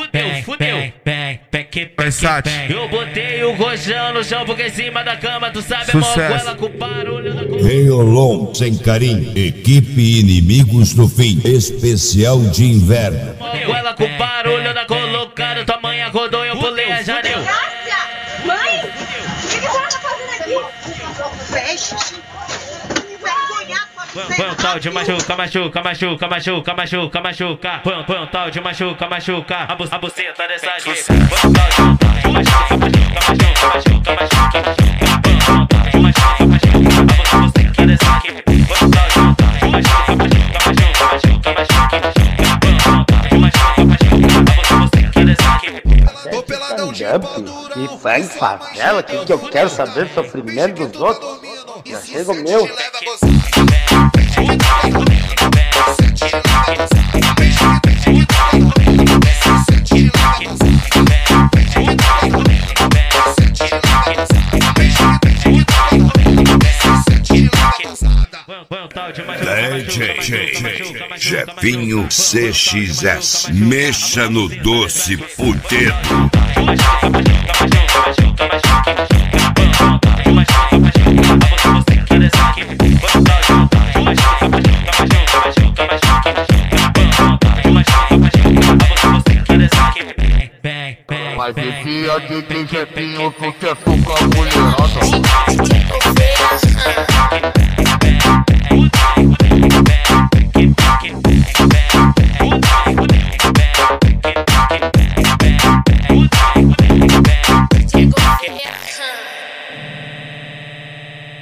fudeu. Versace. Eu botei o colchão no chão porque em cima da cama tu sabe a mão com ela com o barulho da Reolon sem carinho, equipe inimigos do fim, especial de inverno. com ela com o barulho da colocada, tua mãe acordou e eu pulei a janela. Mãe, o que você tá fazendo aqui? Fecha. Põe um tal de machuca. Põe um tal de machuca. A buceta dessa gente. Põe um tal de machuca. A buceta dessa gente. Põe um tal de Tô peladão de pau dura. E vai em favela, que eu quero saber do sofrimento dos outros. Já chega o meu. DJ Jefinho CXS, mexa no doce por dedo. Mas esse é DJ Jefinho, você é pouca mulherada.